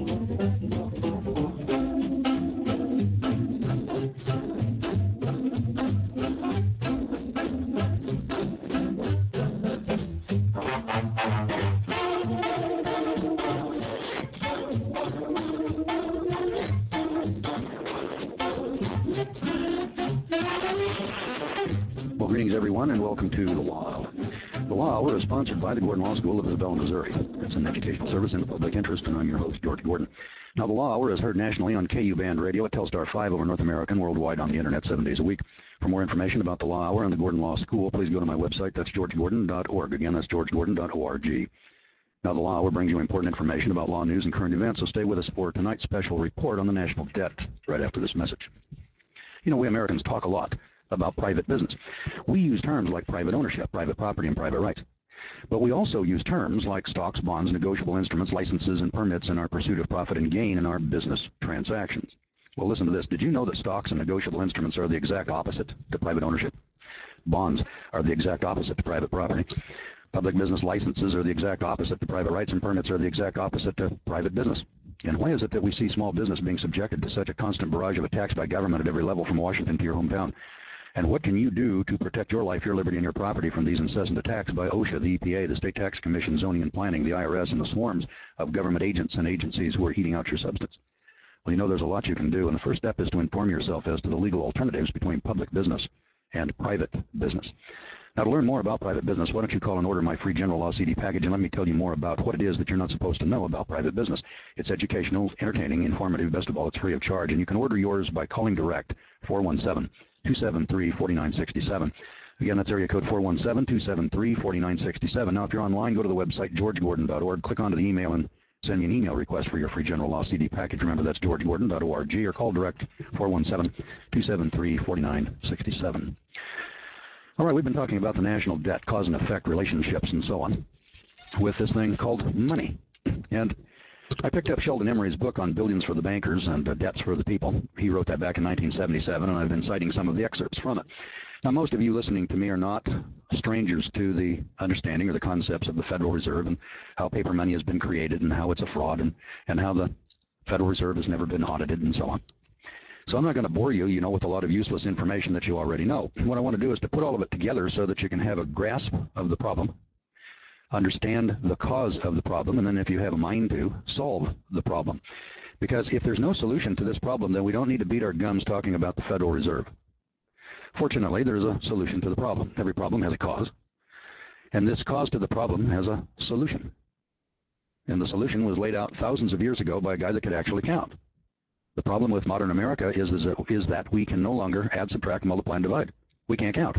Well, greetings, everyone, and welcome to The Law Hour. The Law Hour is sponsored by the Gordon Law School of Isabella, Missouri. It's an educational service in the public interest, and I'm your host, George Gordon. Now, The Law Hour is heard nationally on KU Band Radio at Telstar 5 over North America and worldwide on the Internet 7 days a week. For more information about The Law Hour and the Gordon Law School, please go to my website. That's georgegordon.org. Again, that's georgegordon.org. Now, The Law Hour brings you important information about law news and current events, so stay with us for tonight's special report on the national debt right after this message. You know, we Americans talk a lot about private business. We use terms like private ownership, private property, and private rights. But we also use terms like stocks, bonds, negotiable instruments, licenses, and permits in our pursuit of profit and gain in our business transactions. Well, listen to this. Did you know that stocks and negotiable instruments are the exact opposite to private ownership? Bonds are the exact opposite to private property. Public business licenses are the exact opposite to private rights, and permits are the exact opposite to private business. And why is it that we see small business being subjected to such a constant barrage of attacks by government at every level, from Washington to your hometown? And what can you do to protect your life, your liberty, and your property from these incessant attacks by OSHA, the EPA, the State Tax Commission, Zoning and Planning, the IRS, and the swarms of government agents and agencies who are eating out your substance? Well, you know, there's a lot you can do, and the first step is to inform yourself as to the legal alternatives between public business and private business. Now, to learn more about private business, why don't you call and order my free general law CD package, and let me tell you more about what it is that you're not supposed to know about private business. It's educational, entertaining, informative. Best of all, it's free of charge, and you can order yours by calling direct 417-273-4967. Again, that's area code 417-273-4967. Now, if you're online, go to the website georgegordon.org, click onto the email, and send me an email request for your free general law CD package. Remember, that's georgegordon.org, or call direct 417-273-4967. All right, we've been talking about the national debt, cause and effect, relationships, and so on, with this thing called money. And I picked up Sheldon Emery's book on billions for the bankers and debts for the people. He wrote that back in 1977, and I've been citing some of the excerpts from it. Now, most of you listening to me are not strangers to the understanding or the concepts of the Federal Reserve and how paper money has been created and how it's a fraud and how the Federal Reserve has never been audited and so on. So I'm not going to bore you, with a lot of useless information that you already know. What I want to do is to put all of it together so that you can have a grasp of the problem, understand the cause of the problem, and then if you have a mind to, solve the problem. Because if there's no solution to this problem, then we don't need to beat our gums talking about the Federal Reserve. Fortunately, there's a solution to the problem. Every problem has a cause, and this cause to the problem has a solution. And the solution was laid out thousands of years ago by a guy that could actually count. The problem with modern America is that we can no longer add, subtract, multiply, and divide. We can't count.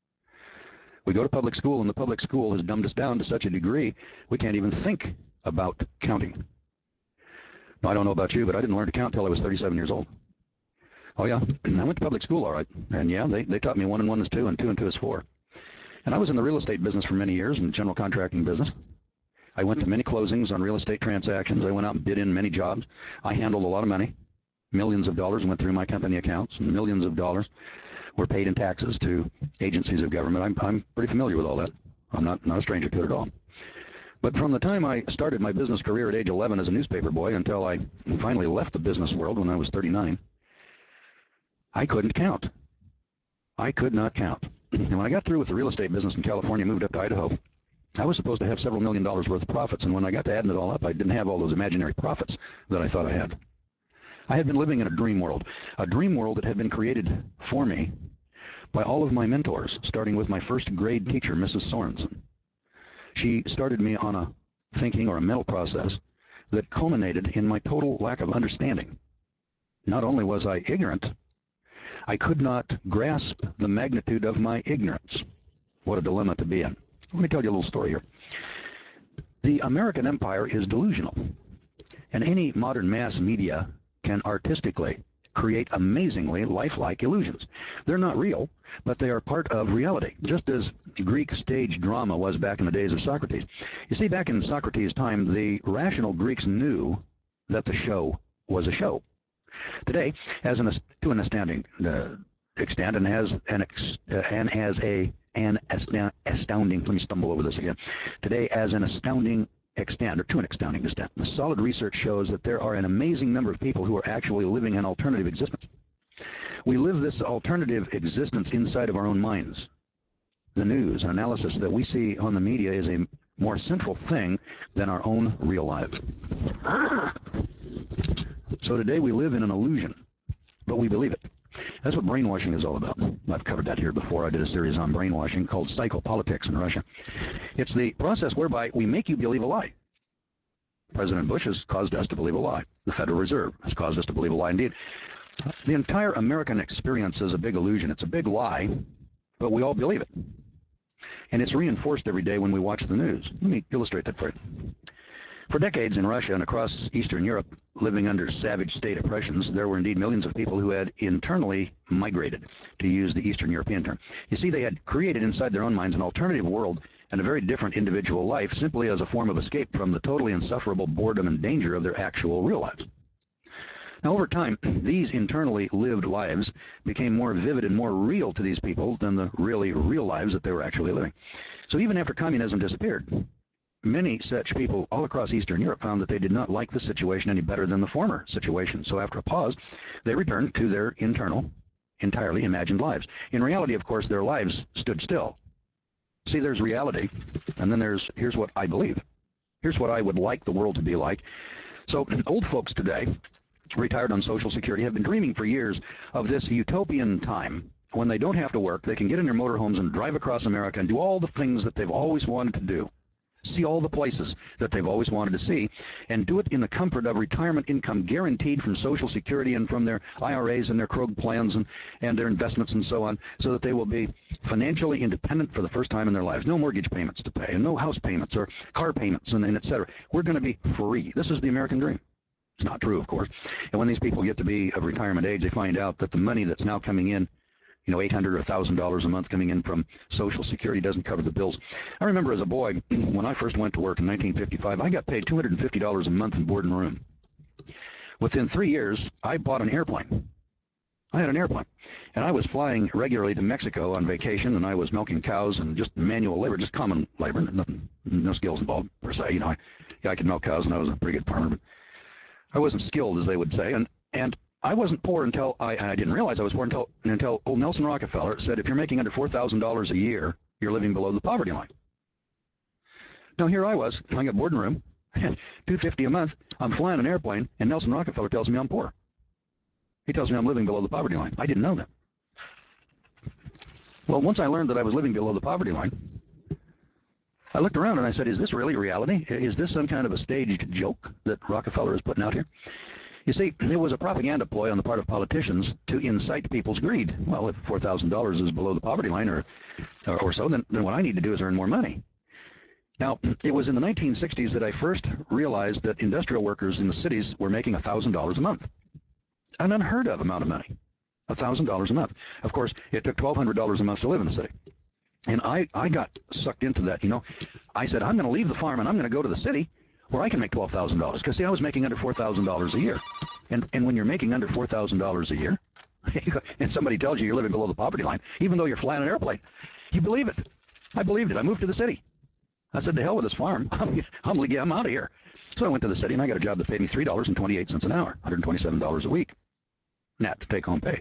We go to public school, and the public school has dumbed us down to such a degree we can't even think about counting. Now, I don't know about you, but I didn't learn to count until I was 37 years old. Oh, yeah, I went to public school, all right. And, yeah, they taught me 1 and 1 is 2 and 2 and 2 is 4. And I was in the real estate business for many years, in the general contracting business. I went to many closings on real estate transactions. I went out and bid in many jobs. I handled a lot of money. Millions of dollars went through my company accounts, and millions of dollars were paid in taxes to agencies of government. I'm pretty familiar with all that. I'm not a stranger to it at all. But from the time I started my business career at age 11 as a newspaper boy until I finally left the business world when I was 39, I couldn't count. I could not count. And when I got through with the real estate business in California, moved up to Idaho, I was supposed to have several $1 million worth of profits. And when I got to adding it all up, I didn't have all those imaginary profits that I thought I had. I had been living in a dream world that had been created for me by all of my mentors, starting with my first grade teacher, Mrs. Sorensen. She started me on a thinking or a mental process that culminated in my total lack of understanding. Not only was I ignorant, I could not grasp the magnitude of my ignorance. What a dilemma to be in. Let me tell you a little story here. The American empire is delusional, and any modern mass media can artistically create amazingly lifelike illusions. They're not real, but they are part of reality, just as Greek stage drama was back in the days of Socrates. You see, back in Socrates' time, the rational Greeks knew that the show was a show. Today, to an astounding extent, and has an astounding, let me stumble over this again. Today, as an astounding extent, or to an astounding extent. The solid research shows that there are an amazing number of people who are actually living an alternative existence. We live this alternative existence inside of our own minds. The news and analysis that we see on the media is a more central thing than our own real life. So today we live in an illusion, but we believe it. That's what brainwashing is all about. I've covered that here before. I did a series on brainwashing called Psychopolitics in Russia. It's the process whereby we make you believe a lie. President Bush has caused us to believe a lie. The Federal Reserve has caused us to believe a lie. Indeed, the entire American experience is a big illusion. It's a big lie, but we all believe it. And it's reinforced every day when we watch the news. Let me illustrate that for you. For decades in Russia and across Eastern Europe, living under savage state oppressions, there were indeed millions of people who had internally migrated, to use the Eastern European term. You see, they had created inside their own minds an alternative world and a very different individual life simply as a form of escape from the totally insufferable boredom and danger of their actual real lives. Now, over time, these internally lived lives became more vivid and more real to these people than the really real lives that they were actually living. So even after communism disappeared, many such people all across Eastern Europe found that they did not like the situation any better than the former situation. So after a pause, they returned to their internal, entirely imagined lives. In reality, of course, their lives stood still. See, there's reality, and then here's what I believe. Here's what I would like the world to be like. So old folks today, retired on Social Security, have been dreaming for years of this utopian time when they don't have to work. They can get in their motorhomes and drive across America and do all the things that they've always wanted to do. See all the places that they've always wanted to see, and do it in the comfort of retirement income guaranteed from Social Security and from their IRAs and their Krog plans and their investments and so on, so that they will be financially independent for the first time in their lives. No mortgage payments to pay, and no house payments or car payments, and et cetera. We're going to be free. This is the American dream. It's not true, of course. And when these people get to be of retirement age, they find out that the money that's now coming in, $800 or $1,000 a month coming in from Social Security doesn't cover the bills. I remember as a boy, when I first went to work in 1955, I got paid $250 a month in board and room. Within 3 years, I bought an airplane. I had an airplane, and I was flying regularly to Mexico on vacation, and I was milking cows and just manual labor, just common labor, nothing, no skills involved per se. I could milk cows, and I was a pretty good farmer, but I wasn't skilled, as they would say, and I wasn't poor until I didn't realize I was poor until old Nelson Rockefeller said, if you're making under $4,000 a year, you're living below the poverty line. Now here I was, I got board and room, $250 a month, I'm flying an airplane, and Nelson Rockefeller tells me I'm poor. He tells me I'm living below the poverty line. I didn't know that. Well, once I learned that I was living below the poverty line, I looked around and I said, is this really reality? Is this some kind of a staged joke that Rockefeller is putting out here? You see, it was a propaganda ploy on the part of politicians to incite people's greed. Well, if $4,000 is below the poverty line or so, then what I need to do is earn more money. Now, it was in the 1960s that I first realized that industrial workers in the cities were making $1,000 a month. An unheard of amount of money. $1,000 a month. Of course, it took $1,200 a month to live in the city. And I got sucked into that, I said, I'm going to leave the farm and I'm going to go to the city where I can make $12,000. Because, see, I was making under $4,000 a year. And when you're making under $4,000 a year, and somebody tells you you're living below the poverty line, even though you're flying an airplane, you believe it. I believed it. I moved to the city. I said, to hell with this farm. I'm out of here. So I went to the city, and I got a job that paid me $3.28 an hour, $127 a week, net to take home pay.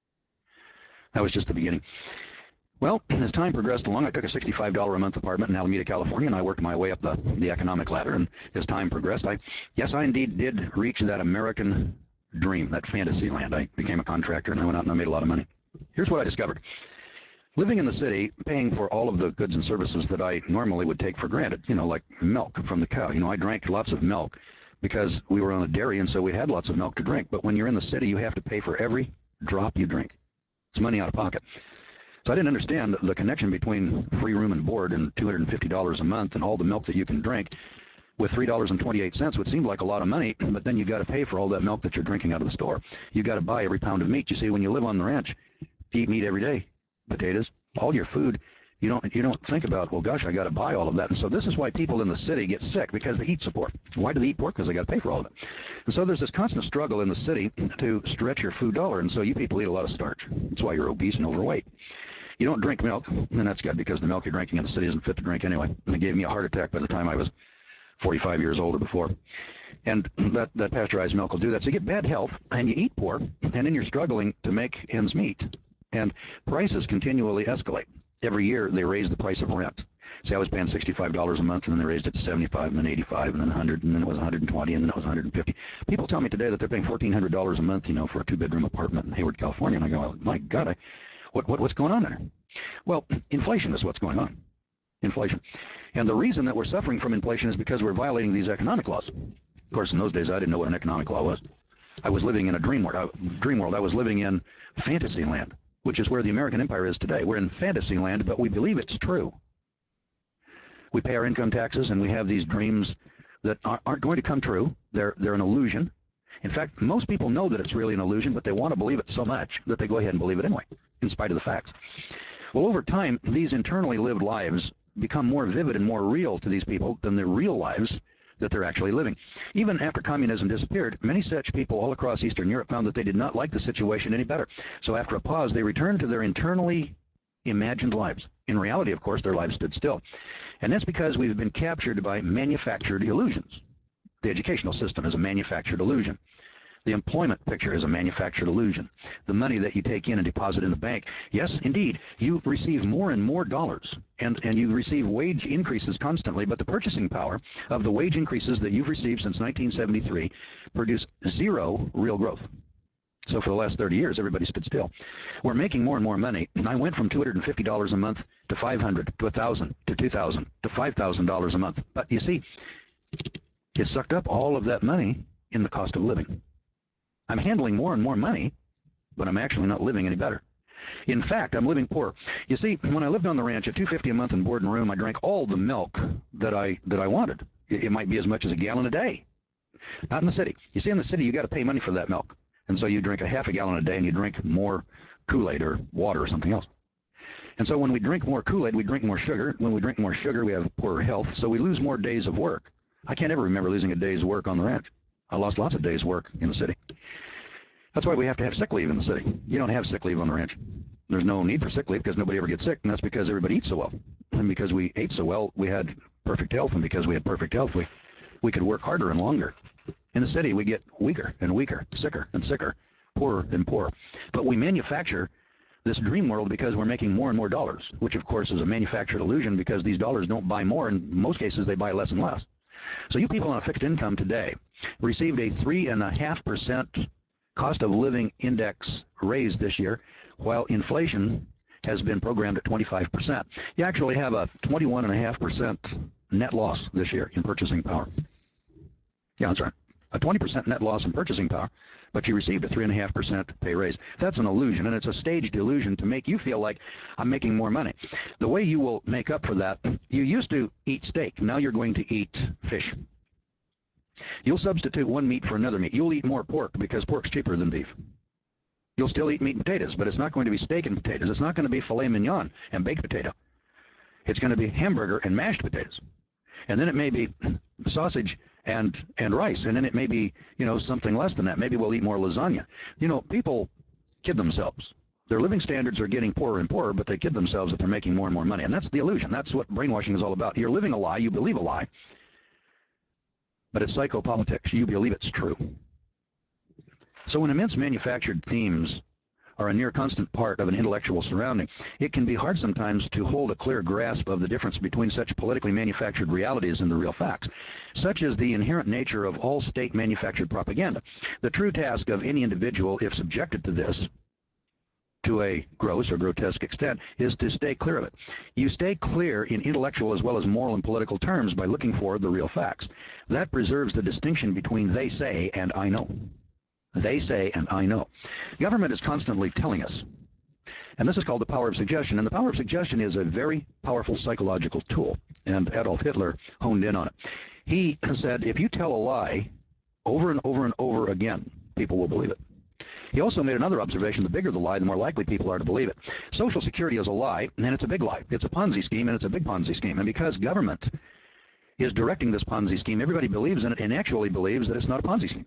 That was just the beginning. Well, as time progressed along, I took a $65 a month apartment in Alameda, California, and I worked my way up the economic ladder. And as time progressed, I indeed did reach that American dream, that fantasy land. I became a contractor, and I went out and I made a lot of money. Here's what I discovered. Living in the city, paying for all of the goods and services that I normally would take for granted, like milk from the cow. I drank lots of milk because we were on a dairy, and so we had lots of milk to drink. But when you're in the city, you have to pay for every drop you drink. It's money out of pocket. So I didn't understand the connection between free room and board and $250 a month and all the milk that you can drink with $3.28, which seemed like a lot of money, but then you got to pay for all that milk that you're drinking out of the store. You got to buy every pound of meat. You see, when you live on the ranch, you eat meat every day, potatoes, all your food. You don't think about, well, gosh, I got to buy all of that. And so this is why people in the city get sick, because they eat so poor. Why do they eat poor? Because they got to pay for all of it. And so there's this constant struggle in the city to stretch your food dollar, and so you people eat a lot of starch. That's why you're obese and overweight. You don't drink milk, and that's good because the milk you're drinking in the city isn't fit to drink anyway. And it gave me a heart attack by the time I was 45 years old or before. And that pasteurized milk will do that. So you get bad health, and you eat poor, and then you're struggling to make ends meet. And prices continually escalate. Every year they raise the price of rent. See, I was paying $65 a month, and then they raised it to $75, and then $85, and then $100, and then it was $120, and then it was $150. People tell me today that they're paying $1,400 a month, for a two-bedroom apartment in Hayward, California. And I go, my God, what's going on there? Well, inflation is what's going on. Inflation. And the reason that we're suffering from inflation is because we're violating these economic laws. Of course, in those days, I didn't know what an economic law was. I was living in a dream world. I was living in fantasy land, which is where the American empire is today. We're in fantasy land, but we believe it's true. We pay our income taxes, and we have these dreams that aren't going to come true. They're an illusion. In fact, most people know that it's really an illusion, but they want to believe it so much that they go ahead and believe it anyway, in spite of the facts. Well, over time, these internally lived lives become more vivid and more real to these people than the real lives that they're actually living. Even after communism disappeared, many such people all across Eastern Europe found that they did not like the situation any better. So after a pause, they returned to their internally imagined lives. In reality, of course, their lives stood still. And that's because we've been captured by manufactured illusions. The educational system is a manufactured illusion. The employment picture is a manufactured illusion. The money that you take in and deposit in the bank, yes, indeed, you receive more and more dollars, and you receive wage increases constantly, but the purchasing power of the wage increases that you've received since 1973 produce zero real growth. So for the last 30 years, everybody stood still. We're making more and more money. I went from $250 a month to $500 to $1,000 to $2,000 to $5,000 a month. But you see, it sucked up all of that money in the cost of living. I'm handling more and more money, but I'm actually not living any better. In fact, I'm living poor. You see, when I lived on the ranch at $250 a month in board and room, I drank all the milk that I wanted. It might be as much as a gallon a day. Not in the city. You see, in the city, you got to pay money for that milk. And so you drink a half a gallon a day, and you drink more Kool-Aid or water or something else. And so when we drink more Kool-Aid, we drink more sugar. When we drink more sugar, we have poorer health, so we lose more days of work. I can't ever remember losing a day's work on the ranch. I lost lots of days' work in the city. That's why we have to have sick leave in the city. You don't have sick leave on the ranch. There's no need for sick leave because nobody ever gets sick, and that's because everybody eats so well. And because we ate so well, we had perfect health, and because we had perfect health, we could work harder and longer. In the city, we get weaker and weaker, sicker and sicker, poorer and poorer. But we manufacture this dream world because we're making more and more dollars, which, of course, is a manufactured illusion because these dollars don't buy more. In most cases, they buy less and less. So you people on a fixed income today received a 3.5% cost of living index raise this year, while inflation has been programmed at 25%. You actually have a 21.5% net loss this year in purchasing power. Yeah, that's right. A 20% net loss in purchasing power, but you received a 3.5% pay raise. That's an illusion, and it's a staged illusion to make you feel like I'm making more money. The way you will make up for that, you used to eat steak. Now you're going to eat fish. You'll substitute one meat for another meat. You'll eat more pork because pork's cheaper than beef. You'll still eat meat and potatoes, but it's not going to be steak and potatoes. It's not going to be filet mignon and baked potato. It's going to be hamburger and mashed potatoes. And then it may be sausage and rice, and then it may be, something less than that. Maybe we'll eat more lasagna. People kid themselves. Their living standards are getting poorer and poorer, but they kid themselves that they're making more and more money. And that's the illusion. That's what brainwashing is all about. You're living a lie. You believe a lie. But it's psychopolitics. You believe it's true. So when immense manufactured themes are a near constant part of an intellectual surrounding, it can be hard sometimes to hold a clear grasp of the difference between such politically manufactured realities and the real facts. Such is the inherent nature of all state manufactured propaganda. The true task of any individual, if subjected to this, to a gross or grotesque extent, is to stay clear of it. You stay clear in intellectual as well as moral and political terms by looking for the real facts. That preserves the distinction between they say and I know. They say and I know. Government is constantly telling us, and this is called the power of suggestion, and the power of suggestion is a very powerful psychological tool, and Adolf Hitler honed in on it. He said, if you tell a lie over and over and over again, people will believe it. He also made another observation: the bigger the lie, the more likely people are to believe it. Social Security is a lie, and it's a big lie. It's a Ponzi scheme, and it's a big Ponzi scheme. And because government is directing this Ponzi scheme, everybody believes in it and actually believes that it's not a Ponzi scheme.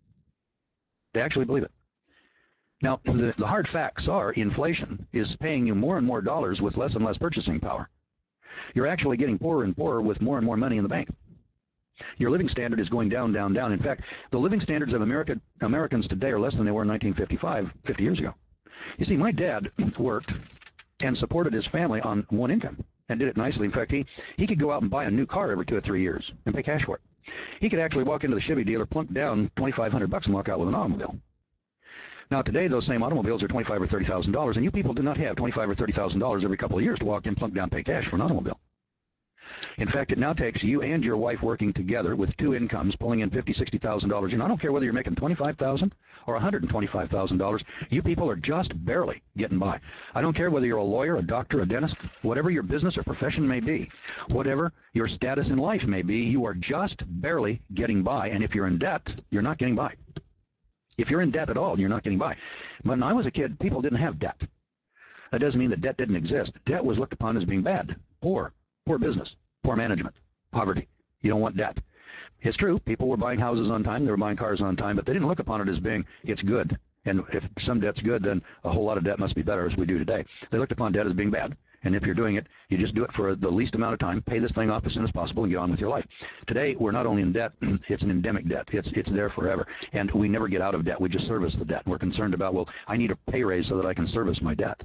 They actually believe it. Now, the hard facts are inflation is paying you more and more dollars with less and less purchasing power. You're actually getting poorer and poorer with more and more money in the bank. Your living standard is going down, down, down. In fact, the living standards of Americans today are less than they were in 1955, 50 years ago. You see, my dad worked and supported his family on one income and did it nicely. In fact, he could go out and buy a new car every 2 or 3 years and pay cash for it. He could actually walk into the Chevy dealer, plunk down $2,500 and walk out with an automobile. Now, today, those same automobiles are $25,000 or $30,000, and you people do not have $25,000 or $30,000 every couple of years to walk in, plunk down, pay cash for an automobile. In fact, it now takes you and your wife working together with 2 incomes, pulling in $50,000, $60,000. I don't care whether you're making $25,000 or $125,000. You people are just barely getting by. I don't care whether you're a lawyer, a doctor, a dentist, whatever your business or profession may be, whatever your status in life may be, you are just barely getting by. And if you're in debt, you're not getting by. If you're in debt at all, you're not getting by. When I was a kid, people didn't have debt. That doesn't mean that debt didn't exist. Debt was looked upon as being bad, poor business, poor management, poverty. You don't want debt. It's true. People were buying houses on time. They were buying cars on time, but they didn't look upon it as being, it's good. And if some debt's good, then a whole lot of debt must be better, as we do today. They looked upon debt as being bad. And if you're doing it, you just do it for the least amount of time, pay this thing off as soon as possible, and get on with your life. Today, we're not only in debt, it's an endemic debt. It's there forever. And we never get out of debt. We just service the debt. We're concerned about, well, I need a pay raise so that I can service my debt.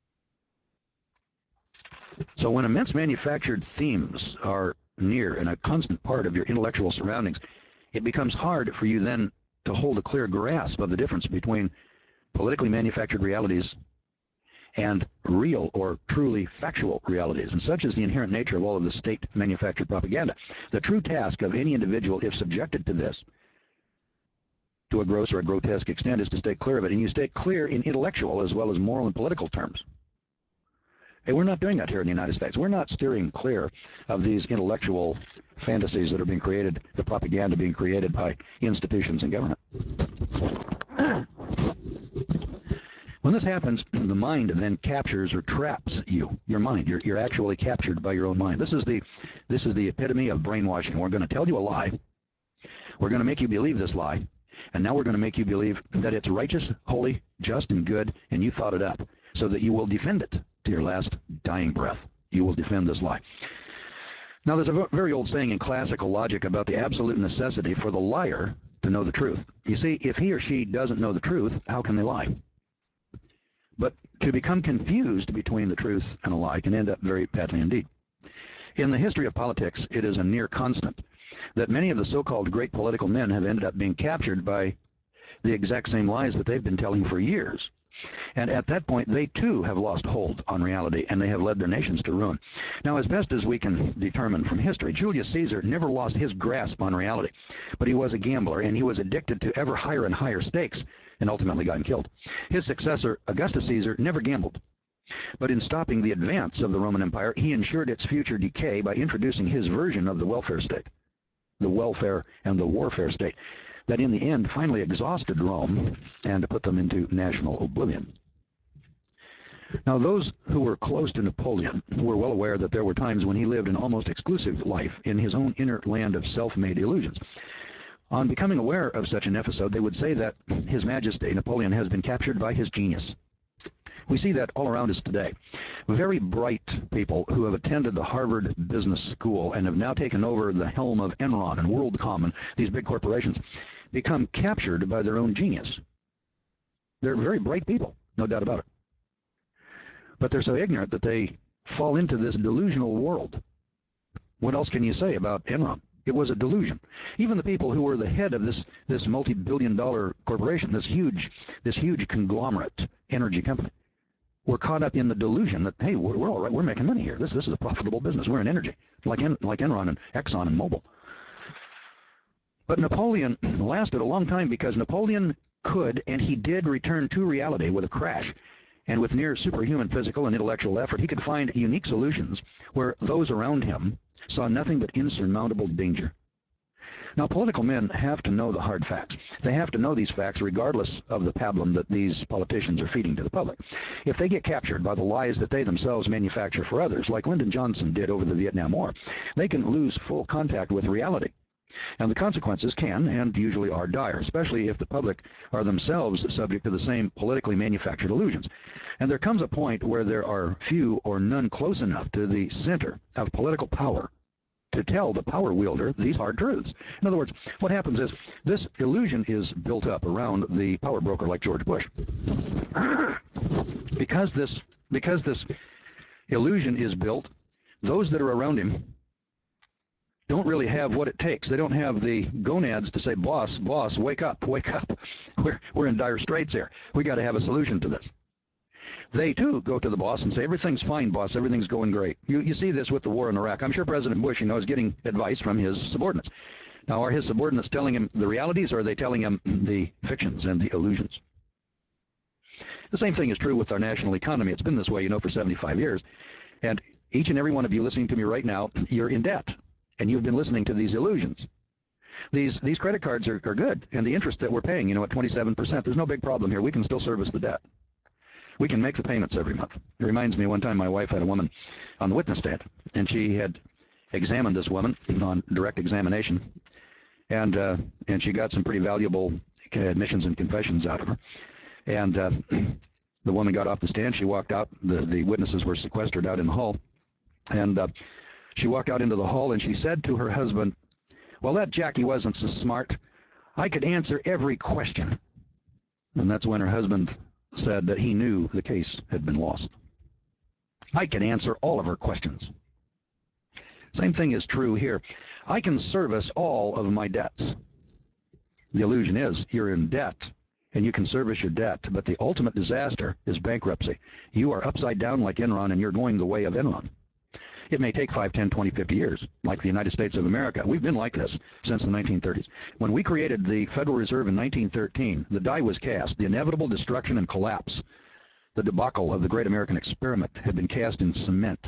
So when immense manufactured themes are near and a constant part of your intellectual surroundings, it becomes hard for you then to hold a clear grasp of the difference between politically manufactured realities and real or truly factual realities. And such is the inherent nature of all of the state-manufactured propaganda. The true task of any individual, if subjected to this, to a gross or a grotesque extent, is to stay clear of it. And you stay clear in intellectual as well as moral and political terms. Hey, we're not doing that here in the United States. We're not steering clear of these intellectual fantasies that are being created, the propaganda being created by institutions and government. When this happens, the mind then captures or traps you, your mind. You're actually captured by your own mind. This is the epitome of brainwashing. We're going to tell you a lie. We're going to make you believe this lie. And now we're going to make you believe that it's righteous, holy, just, and good, and you thought it up, so that you will defend it to your last dying breath. You will defend this lie. Now, there's a very old saying in classical logic about the absolute necessity for the liar to know the truth. You see, if he or she doesn't know the truth, how can they lie? But to become confused between the truth and a lie can end up very badly indeed. In the history of politics, it is a near constant that many of the so-called great political men have ended up being captured by the exact same lies that they've been telling for years. And at that point, they too have lost hold on reality, and they have led their nations to ruin. Now, as best as we can determine from history, Julius Caesar never lost his grasp on reality, but he was a gambler, and he was addicted to ever higher and higher stakes, and ultimately got him killed. His successor, Augustus Caesar, never gambled, but in stopping the advance of the Roman Empire, he ensured its future decay by introducing his version of the welfare state, the welfare and the warfare state, that in the end finally exhausted Rome and put them into national oblivion. Now, those who were close to Napoleon were well aware that there were times when he lived an almost exclusive life in his own inner land of self-made illusions. On becoming aware of such an episode, they would say that His Majesty Napoleon has been captured by his genius. We see that all around us today. Very bright people who have attended the Harvard Business School and have now taken over the helm of Enron and WorldCom and these big corporations become captured by their own genius. They're very bright people, no doubt about it. But they're so ignorant that they fall into this delusional world. What else can you say about Enron? It was a delusion. Even the people who were the head of this multi-billion-dollar corporation, this huge conglomerate energy company, were caught up in the delusion that, hey, we're all right, we're making money here. This is a profitable business. We're in energy, like Enron and Exxon and Mobil. But Napoleon lasted a long time because Napoleon could, and he did, return to reality with a crash. And with near superhuman physical and intellectual effort, he could find unique solutions where those around him saw nothing but insurmountable danger. Now, political men have to know the hard facts. They have to know these facts regardless of the pablum that these politicians are feeding to the public. If they get captured by the lies that they themselves manufacture for others, like Lyndon Johnson did over the Vietnam War, they can lose full contact with reality. And the consequences can, and usually are, dire, especially if the public are themselves subject to the same politically manufactured illusions. And there comes a point where there are few or none close enough to the center of political power to tell the power wielder these hard truths. In other words, what happens is this illusion is built up around the power broker like George Bush. Because this illusion is built, those that are around him don't really have what it takes. They don't have the gonads to say, boss, wake up. We're in dire straits here. We got to have a solution to this. They, too, go to the boss and say, everything's fine, boss, everything's going great. You see this with the war in Iraq. I'm sure President Bush, is getting advice from his subordinates. Now, are his subordinates telling him the realities, or are they telling him the fictions and the illusions? The same thing is true with our national economy. It's been this way, for 75 years. And each and every one of you listening to me right now, you're in debt. And you've been listening to these illusions. These credit cards are good, and the interest that we're paying, at 27%, there's no big problem here. We can still service the debt. We can make the payments every month. It reminds me, one time my wife had a woman on the witness stand, and she had examined this woman on direct examination, and she got some pretty valuable admissions and confessions out of her. And the woman got off the stand. She walked out. The witnesses were sequestered out in the hall, and she walked out into the hall, and she said to her husband, well, that Jackie wasn't so smart. I could answer every question. And that's when her husband said that he knew the case had been lost. I can answer all of her questions. Same thing is true here. I can service all of my debts. The illusion is you're in debt, and you can service your debt, but the ultimate disaster is bankruptcy. You are upside down like Enron, and you're going the way of Enron. It may take 5, 10, 20, 50 years, like the United States of America. We've been like this since the 1930s. When we created the Federal Reserve in 1913, the die was cast. The inevitable destruction and collapse, the debacle of the great American experiment, had been cast in cement.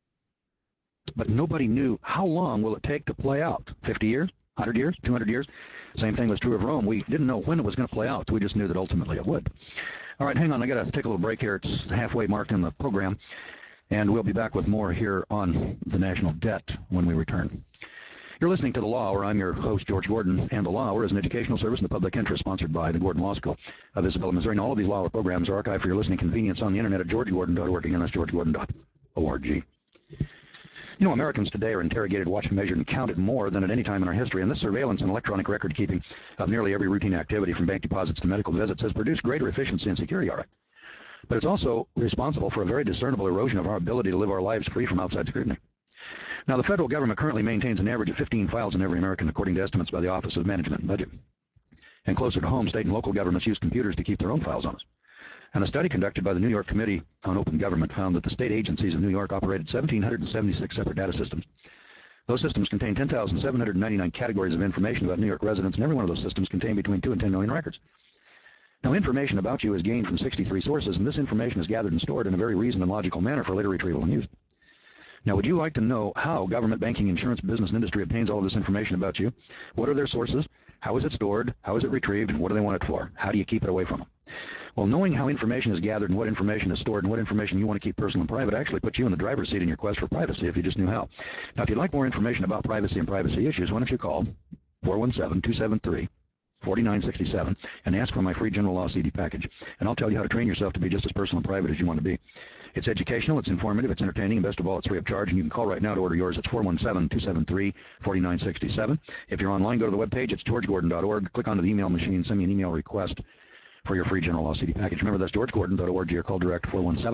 But nobody knew how long will it take to play out. 50 years? 100 years? 200 years? Same thing was true of Rome. We didn't know when it was going to play out. We just knew that ultimately it would. All right, hang on. I got to take a little break here. It's halfway marked in the program. And we'll be back with more here on the national debt when we return. You're listening to The Law Hour. I'm your host, George Gordon, and The Law Hour is an educational service in the public interest sponsored by the Gordon Law School of Isabella, Missouri. And all of these Law Hour programs are archived for your listening convenience on the internet at georgegordon.org. Again, that's georgegordon.org. Americans today are interrogated, watched, measured, and counted more than at any time in our history, and this surveillance and electronic record-keeping of nearly every routine activity from bank deposits to medical visits has produced greater efficiency and security, all right. But it's also responsible for a very discernible erosion of our ability to live our lives free from outside scrutiny. Now, the federal government currently maintains an average of 15 files in every American, according to estimates by the Office of Management and Budget. And closer to home, state and local governments use computers to keep their own files on us. And a study conducted by the New York Committee on Open Government found that the state agencies of New York operated 1,776 separate data systems. Those systems contain 10,799 categories of information about New York residents, and every one of those systems contained between 2 and 10 million records. Now, information about you is gained from 63 sources, and this information is gathered and stored in a very reasoned and logical manner for later retrieval and use. Now, would you like to know how government, banking, insurance, business, and industry obtains all of this information about you? What are their sources? How is it stored? How is it retrieved? And what do they want it for? How do you keep it away from them? Well, knowing how information is gathered and what information is stored and what information you want to keep personal and private actually puts you in the driver's seat in your quest for privacy if you just knew how. Now, if you'd like more information about privacy and privacy issues, why don't you call 417-273 4967 and ask for my free general law CD package, and I'll tell you how to train yourself to be just as personal and private as you want to be. It's educational, it's informative, it's entertaining, and best of all, it's free of charge, and you can call right now to order yours. It's 417-273-4967. If you're online, go to the webpage. It's georgegordon.org. Click onto the email machine, send me an email request for your free general law CD package. Remember, that's georgegordon.org, or call direct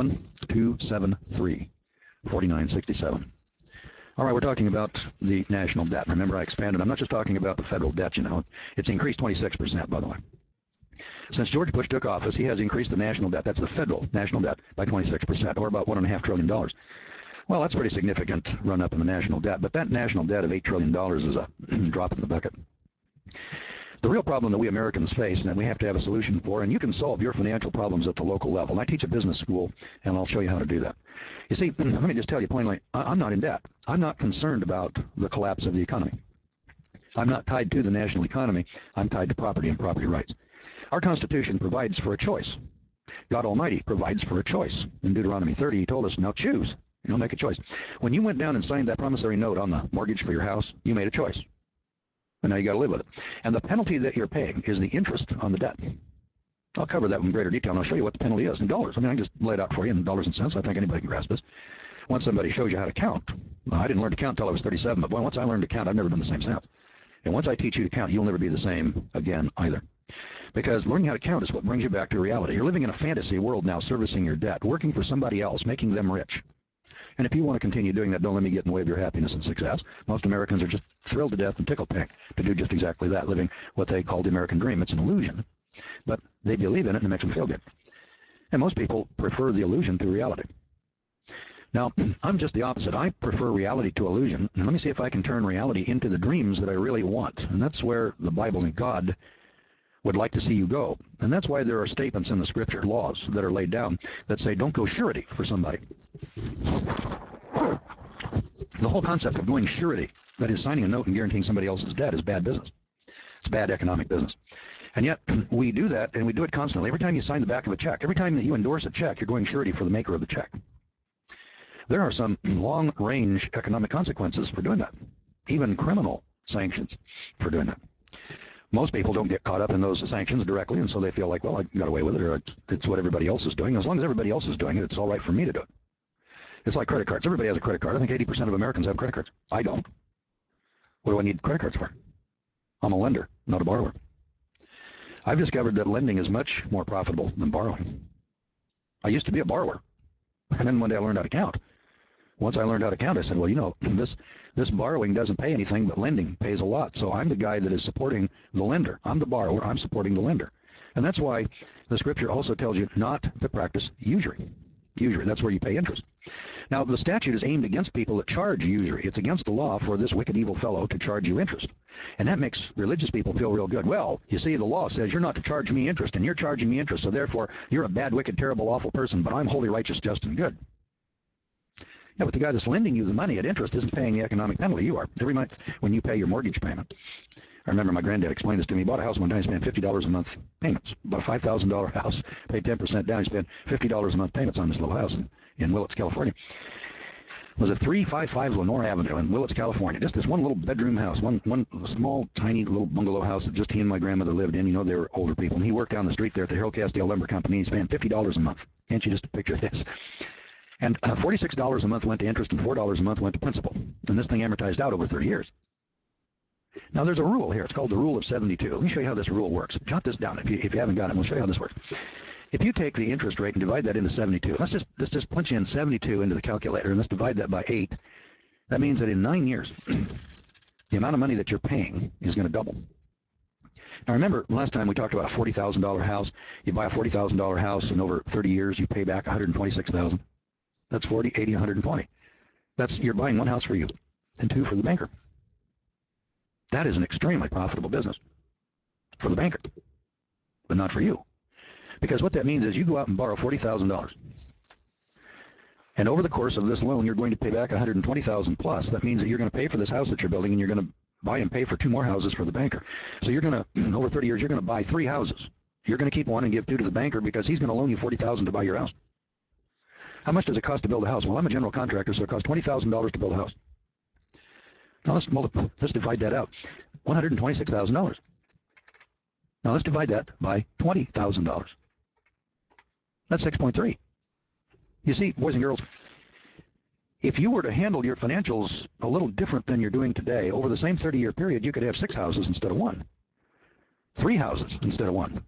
417-273-4967. All right, we're talking about the national debt. Remember, I expanded. I'm not just talking about the federal debt, It's increased 26%, by the way. Since George Bush took office, he has increased the national debt, that's the federal national debt, by 26%, or about $1.5 trillion. Well, that's a pretty significant run-up in the national debt, but that national debt of $8 trillion is a drop in the bucket. The real problem that we Americans face and that we have to have a solution for, and you can solve your financial problems at the local level. And I teach a business school, and I'll show you how to do that. You see, let me just tell you plainly, I'm not in debt. I'm not concerned about the collapse of the economy. I'm not tied to the national economy. I'm tied to property and property rights. Our Constitution provides for a choice. God Almighty provides for a choice. In Deuteronomy 30, he told us, now choose. Make a choice. When you went down and signed that promissory note on the mortgage for your house, you made a choice. And now you got to live with it. And the penalty that you're paying is the interest on the debt. I'll cover that in greater detail, and I'll show you what the penalty is in dollars. I can just lay it out for you in dollars and cents. I think anybody can grasp this. once somebody shows you how to count, well, I didn't learn to count until I was 37, but boy, once I learned to count, I've never been the same since. And once I teach you to count, you'll never be the same again either. Because learning how to count is what brings you back to reality. You're living in a fantasy world now, servicing your debt, working for somebody else, making them rich. And if you want to continue doing that, don't let me get in the way of your happiness and success. Most Americans are just thrilled to death and tickled pink to do just exactly that, living what they call the American dream. It's an illusion, but they believe in it and it makes them feel good. And most people prefer the illusion to reality. Now, I'm just the opposite. I prefer reality to illusion. And let me see if I can turn reality into the dreams that I really want. And that's where the Bible and God would like to see you go. And that's why there are statements in the scripture, laws that are laid down that say don't go surety for somebody. The whole concept of going surety, that is signing a note and guaranteeing somebody else's debt, is bad business. It's bad economic business. And yet we do that, and we do it constantly. Every time you sign the back of a check, every time that you endorse a check, you're going surety for the maker of the check. There are some long-range economic consequences for doing that, even criminal sanctions for doing that. Most people don't get caught up in those sanctions directly, and so they feel like, well, I got away with it, or it's what everybody else is doing. As long as everybody else is doing it, it's all right for me to do it. It's like credit cards. Everybody has a credit card. I think 80% of Americans have credit cards. I don't. What do I need credit cards for? I'm a lender, not a borrower. I've discovered that lending is much more profitable than borrowing. I used to be a borrower, and then one day I learned how to count. Once I learned how to count, I said, well, you know, this borrowing doesn't pay anything, but lending pays a lot. So I'm the guy that is supporting the lender. I'm the borrower. I'm supporting the lender. And that's why the scripture also tells you not to practice usury. Usury, that's where you pay interest. Now, the statute is aimed against people that charge usury. It's against the law for this wicked, evil fellow to charge you interest. And that makes religious people feel real good. Well, you see, the law says you're not to charge me interest, and you're charging me interest, so therefore you're a bad, wicked, terrible, awful person, but I'm holy, righteous, just, and good. Yeah, but the guy that's lending you the money at interest isn't paying the economic penalty. You are. Every month when you pay your mortgage payment. I remember my granddad explained this to me. He bought a house one time, he spent $50 a month payments. Bought a $5,000 house, paid 10% down. He spent $50 a month payments on this little house in Willits, California. It was a 355 Lenore Avenue in Willits, California. Just this one little bedroom house, one small, tiny little bungalow house that just he and my grandmother lived in. You know, they were older people. And he worked down the street there at the Harold Castile Lumber Company. He spent $50 a month. Can't you just picture this? And $46 a month went to interest and $4 a month went to principal. And this thing amortized out over 30 years. Now, there's a rule here. It's called the Rule of 72. Let me show you how this rule works. Jot this down if you haven't got it. We'll show you how this works. If you take the interest rate and divide that into 72, let's just punch in 72 into the calculator, and let's divide that by 8. That means that in 9 years, the amount of money that you're paying is going to double. Now, remember, last time we talked about a $40,000 house. You buy a $40,000 house, and over 30 years, you pay back $126,000. That's 40, 80, 120. You're buying one house for you and two for the banker. That is an extremely profitable business for the banker, but not for you. Because what that means is you go out and borrow $40,000. And over the course of this loan, you're going to pay back $120,000 plus. That means that you're going to pay for this house that you're building, and you're going to buy and pay for 2 more houses for the banker. So you're going to, over 30 years, you're going to buy 3 houses. You're going to keep one and give 2 to the banker because he's going to loan you $40,000 to buy your house. How much does it cost to build a house? Well, I'm a general contractor, so it costs $20,000 to build a house. Now let's divide that out. $126,000. Now let's divide that by $20,000. That's 6.3. You see, boys and girls, if you were to handle your financials a little different than you're doing today, over the same 30-year period, you could have 6 houses instead of 1. 3 houses instead of 1.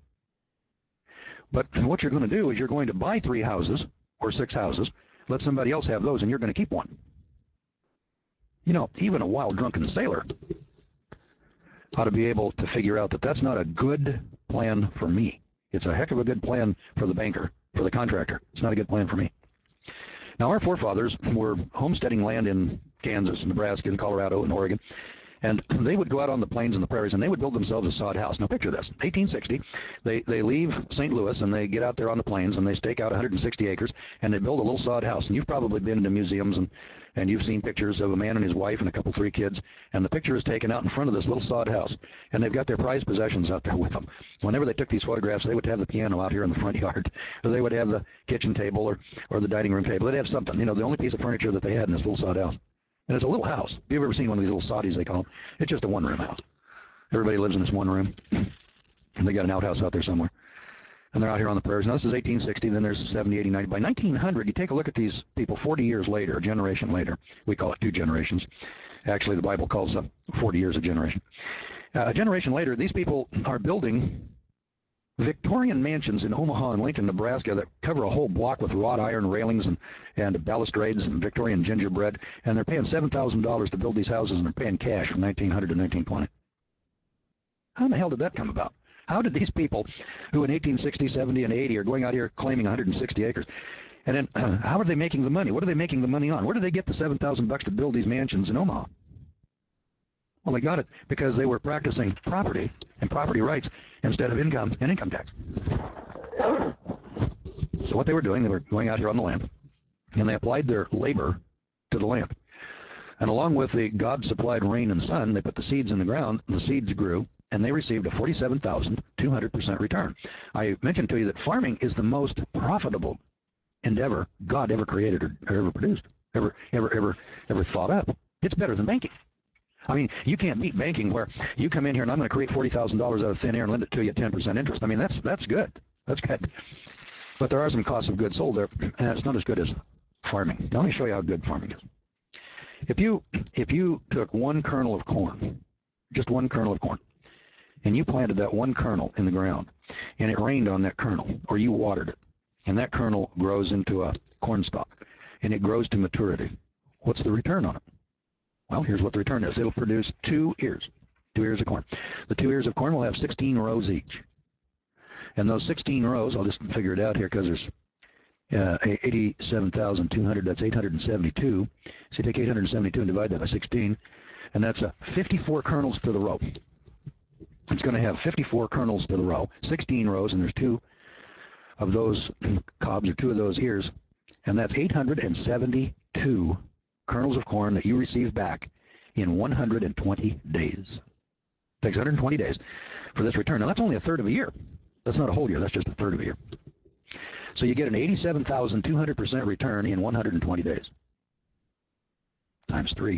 But what you're going to do is you're going to buy 3 houses or 6 houses, let somebody else have those, and you're going to keep 1. You know, even a wild drunken sailor ought to be able to figure out that that's not a good plan for me. It's a heck of a good plan for the banker, for the contractor. It's not a good plan for me. Now, our forefathers were homesteading land in Kansas, Nebraska, and Colorado, and Oregon. And they would go out on the plains and the prairies, and they would build themselves a sod house. Now, picture this. 1860, they leave St. Louis, and they get out there on the plains, and they stake out 160 acres, and they build a little sod house. And you've probably been to museums, and you've seen pictures of a man and his wife and a couple, 3 kids, and the picture is taken out in front of this little sod house. And they've got their prized possessions out there with them. Whenever they took these photographs, they would have the piano out here in the front yard, or they would have the kitchen table or the dining room table. They'd have something, you know, the only piece of furniture that they had in this little sod house. And it's a little house. Have you ever seen one of these little soddies, they call them? It's just a one-room house. Everybody lives in this one room. And they got an outhouse out there somewhere. And they're out here on the prairies. Now, this is 1860, then there's 70, 80, 90. By 1900, you take a look at these people 40 years later, a generation later. We call it 2 generations. Actually, the Bible calls 40 years a generation. A generation later, these people are building Victorian mansions in Omaha and Lincoln, Nebraska that cover a whole block with wrought iron railings and balustrades and Victorian gingerbread. And they're paying $7,000 to build these houses, and they're paying cash from 1900 to 1920. How in the hell did that come about? How did these people who in 1860, 70, and 80 are going out here claiming 160 acres, and then how are they making the money? What are they making the money on? Where do they get the $7,000 to build these mansions in Omaha? Well, they got it because they were practicing property and property rights instead of income and income tax. So what they were doing, they were going out here on the land, and they applied their labor to the land. And along with the God-supplied rain and sun, they put the seeds in the ground, the seeds grew, and they received a 47,200% return. I mentioned to you that farming is the most profitable endeavor God ever created or ever produced, ever thought up. It's better than banking. I mean, you can't beat banking where you come in here and I'm going to create $40,000 out of thin air and lend it to you at 10% interest. I mean, that's good. That's good. But there are some costs of goods sold there, and it's not as good as farming. Now, let me show you how good farming is. If you took one kernel of corn, just one kernel of corn, and you planted that one kernel in the ground, and it rained on that kernel, or you watered it, and that kernel grows into a corn stalk, and it grows to maturity, what's the return on it? Well, here's what the return is. It'll produce 2 ears of corn. The 2 ears of corn will have 16 rows each. And those 16 rows, I'll just figure it out here because there's 87,200, that's 872. So you take 872 and divide that by 16, and that's 54 kernels to the row. It's going to have 54 kernels to the row, 16 rows, and there's 2 of those cobs or 2 of those ears, and that's 872 kernels of corn that you receive back in 120 days. It takes 120 days for this return. Now, that's only a third of a year. That's not a whole year. That's just a third of a year. So you get an 87,200% return in 120 days. Times 3.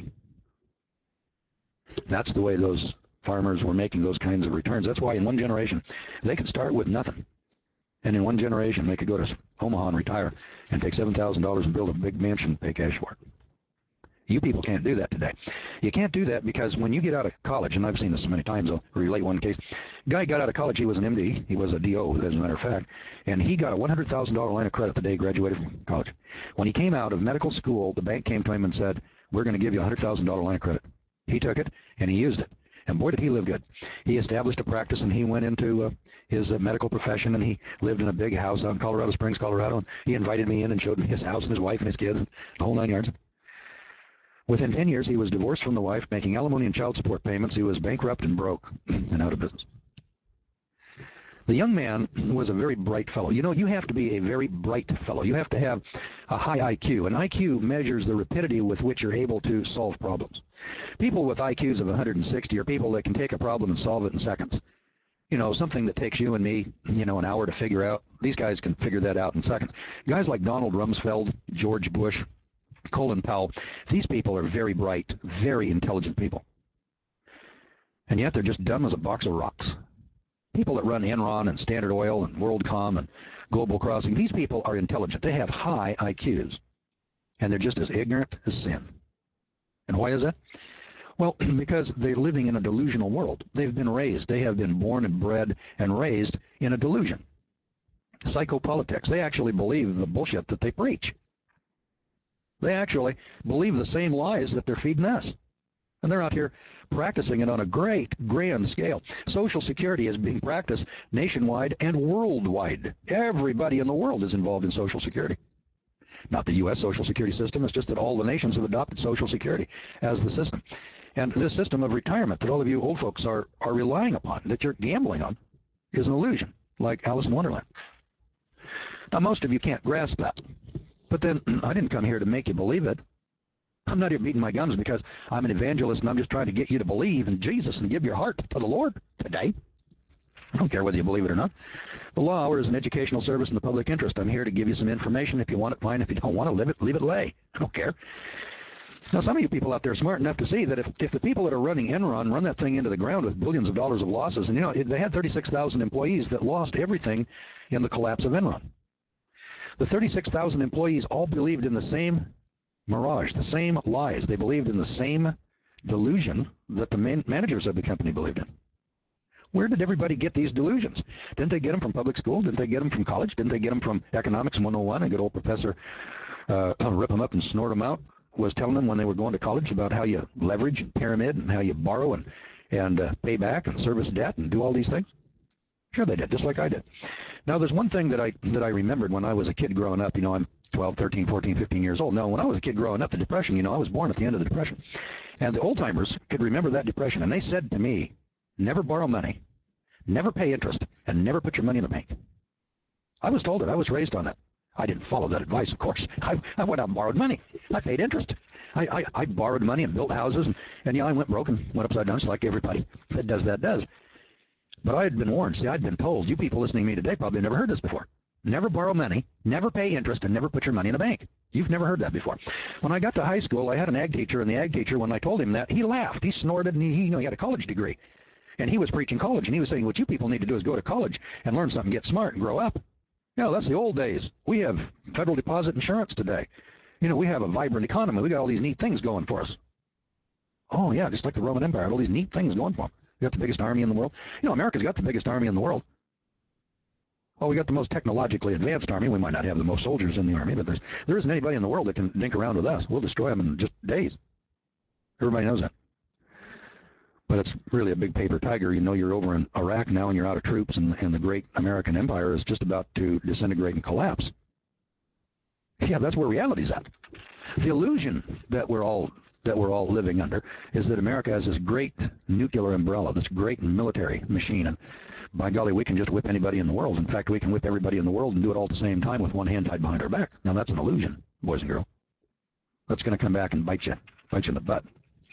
That's the way those farmers were making those kinds of returns. That's why in one generation, they could start with nothing. And in one generation, they could go to Omaha and retire and take $7,000 and build a big mansion, pay cash for it. You people can't do that today. You can't do that because when you get out of college, and I've seen this so many times, I'll relate one case. Guy got out of college, he was an MD, he was a DO, as a matter of fact, and he got a $100,000 line of credit the day he graduated from college. When he came out of medical school, the bank came to him and said, we're going to give you a $100,000 line of credit. He took it, and he used it. And boy, did he live good. He established a practice, and he went into his medical profession, and he lived in a big house out in Colorado Springs, Colorado, and he invited me in and showed me his house and his wife and his kids and the whole 9 yards. Within 10 years, he was divorced from the wife, making alimony and child support payments. He was bankrupt and broke and out of business. The young man was a very bright fellow. You know, you have to be a very bright fellow. You have to have a high IQ. An IQ measures the rapidity with which you're able to solve problems. People with IQs of 160 are people that can take a problem and solve it in seconds. You know, something that takes you and me, an hour to figure out. These guys can figure that out in seconds. Guys like Donald Rumsfeld, George Bush, Colin Powell, these people are very bright, very intelligent people. And yet they're just dumb as a box of rocks. People that run Enron and Standard Oil and WorldCom and Global Crossing, these people are intelligent. They have high IQs. And they're just as ignorant as sin. And why is that? Well, because they're living in a delusional world. They've been raised. They have been born and bred and raised in a delusion. Psychopolitics. They actually believe the bullshit that they preach. They actually believe the same lies that they're feeding us. And they're out here practicing it on a great, grand scale. Social Security is being practiced nationwide and worldwide. Everybody in the world is involved in Social Security. Not the U.S. Social Security system. It's just that all the nations have adopted Social Security as the system. And this system of retirement that all of you old folks are relying upon, that you're gambling on, is an illusion, like Alice in Wonderland. Now, most of you can't grasp that. But then I didn't come here to make you believe it. I'm not here beating my gums because I'm an evangelist and I'm just trying to get you to believe in Jesus and give your heart to the Lord today. I don't care whether you believe it or not. The Law Hour is an educational service in the public interest. I'm here to give you some information. If you want it, fine. If you don't want to, leave it lay. I don't care. Now, some of you people out there are smart enough to see that if the people that are running Enron run that thing into the ground with billions of dollars of losses, and they had 36,000 employees that lost everything in the collapse of Enron. The 36,000 employees all believed in the same mirage, the same lies. They believed in the same delusion that the managers of the company believed in. Where did everybody get these delusions? Didn't they get them from public school? Didn't they get them from college? Didn't they get them from Economics 101? A good old professor rip them up and snort them out was telling them when they were going to college about how you leverage and pyramid and how you borrow and pay back and service debt and do all these things? Sure they did, just like I did. Now, there's one thing that I remembered when I was a kid growing up. I'm 12, 13, 14, 15 years old. Now, when I was a kid growing up, the Depression, I was born at the end of the Depression. And the old-timers could remember that Depression, and they said to me, never borrow money, never pay interest, and never put your money in the bank. I was told it. I was raised on that. I didn't follow that advice, of course. I went out and borrowed money. I paid interest. I borrowed money and built houses, and I went broke and went upside down just like everybody that does. But I had been warned. See, I'd been told. You people listening to me today probably never heard this before. Never borrow money, never pay interest, and never put your money in a bank. You've never heard that before. When I got to high school, I had an ag teacher, and the ag teacher, when I told him that, he laughed. He snorted, and he had a college degree. And he was preaching college, and he was saying, what you people need to do is go to college and learn something, get smart, and grow up. That's the old days. We have federal deposit insurance today. We have a vibrant economy. We got all these neat things going for us. Oh, yeah, just like the Roman Empire, all these neat things going for them. We got the biggest army in the world. America's got the biggest army in the world. Well, we got the most technologically advanced army. We might not have the most soldiers in the army, but there isn't anybody in the world that can dink around with us. We'll destroy them in just days. Everybody knows that. But it's really a big paper tiger. You're over in Iraq now and you're out of troops, and the great American empire is just about to disintegrate and collapse. Yeah, that's where reality's at. The illusion that we're all living under is that America has this great nuclear umbrella, this great military machine, and by golly, we can just whip anybody in the world. In fact, we can whip everybody in the world and do it all at the same time with one hand tied behind our back. Now, that's an illusion, boys and girls. That's going to come back and bite you in the butt.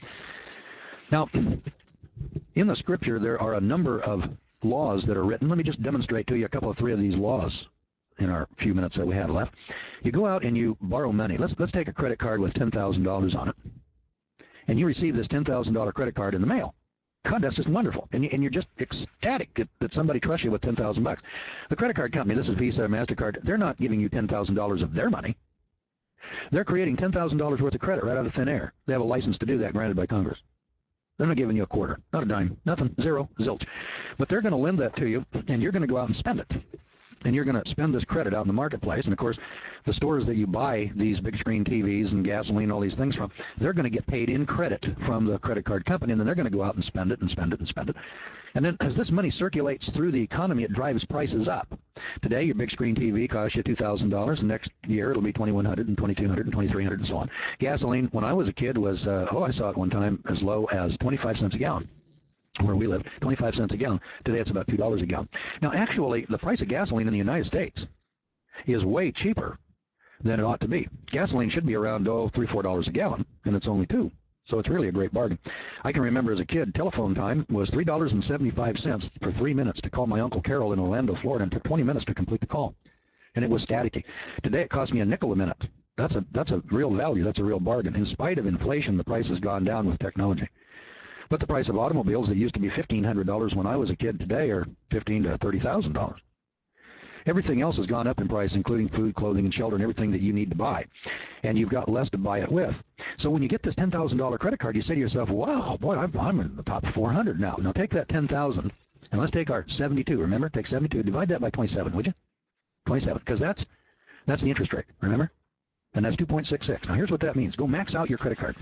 Now, in the scripture, there are a number of laws that are written. Let me just demonstrate to you three of these laws in our few minutes that we have left. You go out and you borrow money. Let's take a credit card with $10,000 on it. And you receive this $10,000 credit card in the mail. God, that's just wonderful. And you're just ecstatic that somebody trusts you with $10,000. The credit card company, this is Visa, MasterCard, they're not giving you $10,000 of their money. They're creating $10,000 worth of credit right out of thin air. They have a license to do that granted by Congress. They're not giving you a quarter, not a dime, nothing, zero, zilch. But they're going to lend that to you, and you're going to go out and spend it. And you're going to spend this credit out in the marketplace. And, of course, the stores that you buy these big screen TVs and gasoline, all these things from, they're going to get paid in credit from the credit card company, and then they're going to go out and spend it and spend it and spend it. And then as this money circulates through the economy, it drives prices up. Today, your big screen TV costs you $2,000, and next year it'll be $2,100 and $2,200 and $2,300 and so on. Gasoline, when I was a kid, was, I saw it one time as low as 25 cents a gallon. Where we live, 25 cents a gallon. Today it's about $2 a gallon. Now, actually, the price of gasoline in the United States is way cheaper than it ought to be. Gasoline should be around, $3, $4 a gallon, and it's only $2. So it's really a great bargain. I can remember as a kid, telephone time was $3.75 for 3 minutes to call my Uncle Carol in Orlando, Florida, and it took 20 minutes to complete the call. And it was staticky. Today it costs me a nickel a minute. That's a real value. That's a real bargain. In spite of inflation, the price has gone down with technology. But the price of automobiles that used to be $1,500 when I was a kid today are $15,000 to $30,000. Everything else has gone up in price, including food, clothing, and shelter, and everything that you need to buy. And you've got less to buy it with. So when you get this $10,000 credit card, you say to yourself, wow, boy, I'm in the top 400 now. Now take that $10,000, and let's take our 72. Remember, take 72, divide that by 27, would you? 27, because that's the interest rate, remember? And that's 2.66. Now here's what that means. Go max out your credit card.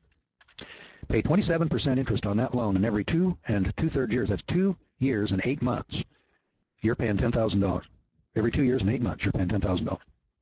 Pay 27% interest on that loan, and every 2 2/3 years, that's 2 years and 8 months, you're paying $10,000. Every 2 years and 8 months, you're paying $10,000.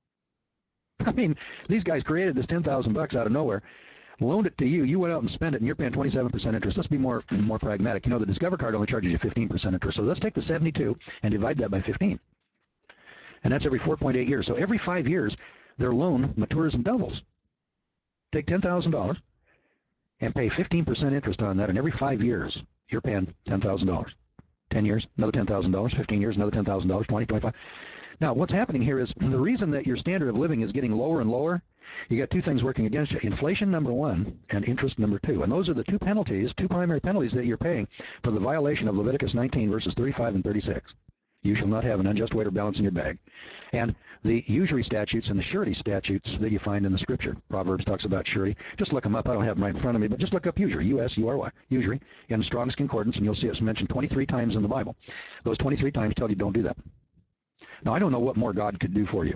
I mean, these guys created this $10,000 out of nowhere, loaned it to you, you went out and spent it, and you're paying 27% interest. Let's be more pragmatic. The Discover card only charges you 15% interest. So let's take the 72 and divide that by 15. And that's every 4.8 years. So every 5 years, their loan matures and doubles. Take $10,000. And pay 15% interest on that, and every 5 years, you're paying $10,000. 10 years, another $10,000, 15 years, another $10,000, 20, 25. Now, what's happening here is the reason that your standard of living is getting lower and lower, you got two things working against you. Inflation, number one, and interest, number two. And those are the two penalties, two primary penalties that you're paying for the violation of Leviticus 19, verses 35 and 36. You shall not have an unjust weight or balance in your bag. And the usury statutes and the surety statutes that you find in the Scripture. Proverbs talks about surety. Just look them up. I don't have them right in front of me, but just look up usury, U-S-U-R-Y, usury, in Strong's Concordance, and you'll see it's mentioned 23 times in the Bible. Those 23 times tell you don't do that. Now, I don't know what more God could do for you.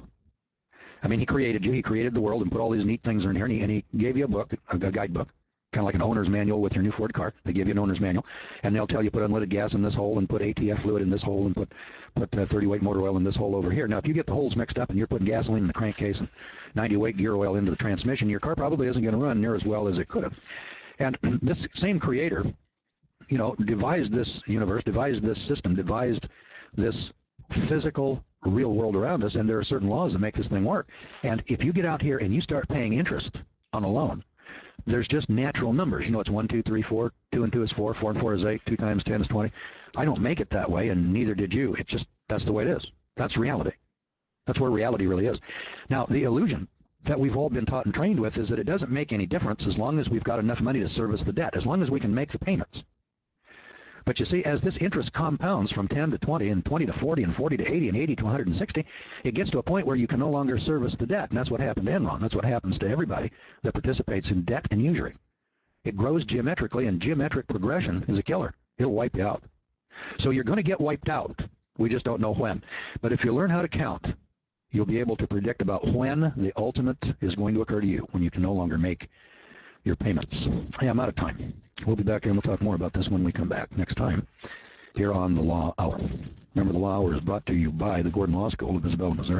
I mean, he created you. He created the world and put all these neat things in here, and he gave you a book, a guidebook, kind of like an owner's manual with your new Ford car. They give you an owner's manual, and they'll tell you put unleaded gas in this hole and put ATF fluid in this hole and put 30-weight motor oil in this hole over here. Now, if you get the holes mixed up and you're putting gasoline in the crankcase and 90-weight gear oil into the transmission, your car probably isn't going to run near as well as it could have. And this same creator, you know, devised this universe, devised this system, devised this physical real world around us, and there are certain laws that make this thing work. And if you get out here and you start paying interest on a loan, there's just natural numbers. You know, it's 1, 2, 3, 4. 2 and 2 is 4. 4 and 4 is 8. 2 times 10 is 20. I don't make it that way, and neither did you. It's just, that's the way it is. That's reality. That's where reality really is. Now, the illusion that we've all been taught and trained with is that it doesn't make any difference as long as we've got enough money to service the debt, as long as we can make the payments. But you see, as this interest compounds from 10 to 20 and 20 to 40 and 40 to 80 and 80 to 160, it gets to a point where you can no longer service the debt. And that's what happened to Enron. That's what happens to everybody that participates in debt and usury. It grows geometrically, and geometric progression is a killer. It'll wipe you out. So you're going to get wiped out. We just don't know when. But if you learn how to count, you'll be able to predict about when the ultimate is going to occur to you, when you can no longer make your payments. Hey, I'm out of time. We'll be back here and we'll talk more about this when we come back next time here on the Law Hour. Remember, the Law Hour is brought to you by the Gordon Law School of Isabella, Missouri.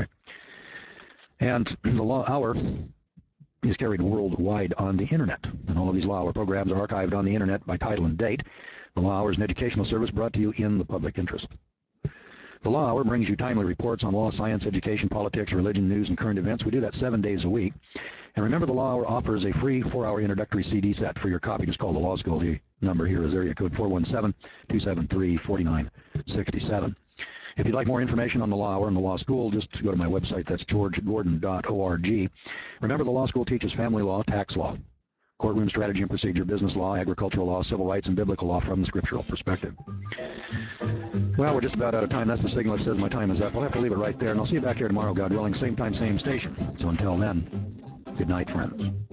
And the Law Hour is carried worldwide on the Internet. And all of these Law Hour programs are archived on the Internet by title and date. The Law Hour is an educational service brought to you in the public interest. The Law Hour brings you timely reports on law, science, education, politics, religion, news, and current events. We do that 7 days a week. And remember, the Law Hour offers a free 4-hour introductory CD set for your copy. Just call the Law School. The number here is area code 417-273-4967. If you'd like more information on the Law Hour and the Law School, just go to my website. That's georgegordon.org. Remember, the Law School teaches family law, tax law, courtroom strategy and procedure, business law, agricultural law, civil rights, and biblical law from the scriptural perspective. Well, we're just about out of time. That's the signal that says my time is up. I'll have to leave it right there, and I'll see you back here tomorrow, God willing. Same time, same station. So until then, good night, friends.